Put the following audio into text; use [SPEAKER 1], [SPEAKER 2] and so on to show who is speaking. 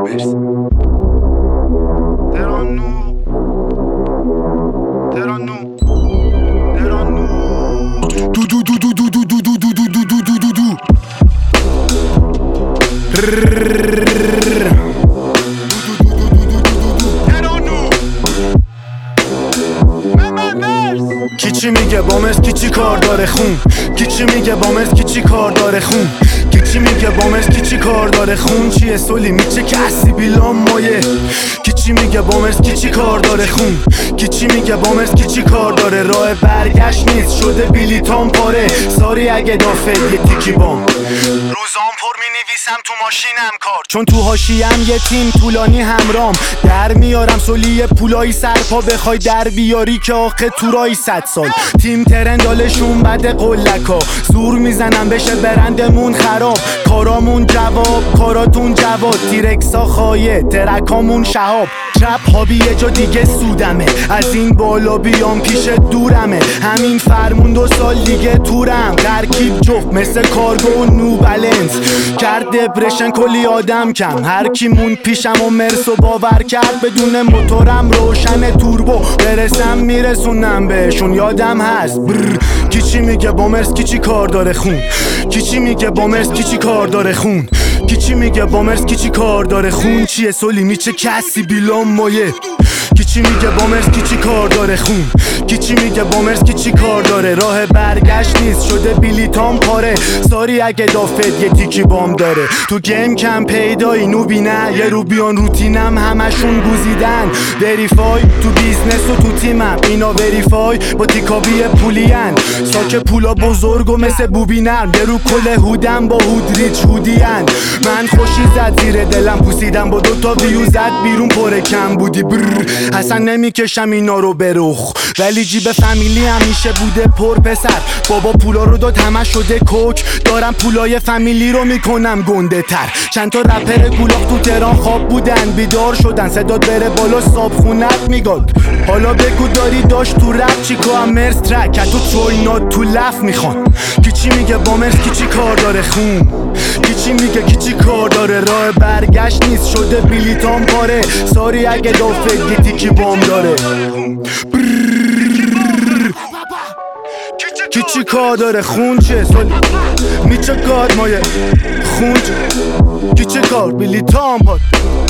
[SPEAKER 1] مرسی.
[SPEAKER 2] کی چی میگه با مرز کی چی کار داره خون؟ کی چی میگه با مرز کی چی کار داره خون؟ کی چی میگه با مرز کی چی کار داره خون؟ چیه سولی میچه کسی بیلام مایه؟ کی چی میگه با مرز کی چی کار داره خون؟ کی چی میگه با مرز کی چی کار داره؟ راه برگشت نیست شده بلیطام پاره. ساری اگه دافه یه تیکی بام روزام پر مینویسم تو ماشینم کار، چون تو حاشیه‌ام یه تیم طولانی همرام. در میارم سولی پولایی سرپا بخوای در بیاری که آخه تو رای 100 سال. تیم ترندالشون بده قلکا، زور میزنم بشه برندمون خراب. کارامون جواب کاراتون جواد، تیرکسا خایه ترکامون شهاب. چپ هابی یه جا دیگه سودمه، از این بالا بیام پیش دورمه. همین فرمون 2 سال دیگه تورم، ترکیب جفت مثل کارگو و نوبلنس. کرد دپرشن کلی آدم کم، هر کی مون پیشم و مرسو باور کرد. بدون موتورم روشن توربو، برسم میرسونم بهشون یادم هست. کی چی میگه با مرز کی چی کار داره خون؟ کی چی میگه با مرز کی چی کار داره خون؟ کی چی میگه با مرز کی چی کار داره خون؟ چیه سولی میچه کسی بیلام مایه؟ کی چی میگه با مرز کی چی کار داره خون؟ کی چی میگه با مرز کی چی کار داره؟ راه برگشت نیست شده بلیطام پاره. ساری اگه دافت یه تیکی بام داره. تو گیم کم پیدایی نوبی نه، یه رو بیان روتینم همشون گوزیدن. وریفای تو بیزنس و تو تیمم، اینا وریفای با تیکابی پولین. ساک پولا بزرگ و مثل بوبینم، یه رو کل هودم با هود ریچ هودین. من خوشی زد زیر دلم پوسیدم، با 2 تا ویو زد بیرون پر کم بودی. اصلا نمیکشم اینا رو به رخ، ولی جیب فامیلی همیشه بوده پر پسر. بابا پولا رو داد همه شده کوک، دارم پولای فامیلی رو میکنم گنده تر. چند تا رپر گولاخ تو تهران خواب بودن، بیدار شدن صدات بره بالا صاب خونت میگاد. حالا بگو داری داشت تو رپ چیکو هم مرز ترک تو چوینات تو لف میخوان. کی چی میگه با مرز کی چی کار داره خون؟ کی چی میگه کی چی کار داره؟ راه برگشت نیست شده بلیطام پاره. ساری اگه دافت یه تیکی بام داره. کی چی کار داره خون؟ چه سولی میچه گاد مایه خون؟ کی چی کار بلیطام پاره؟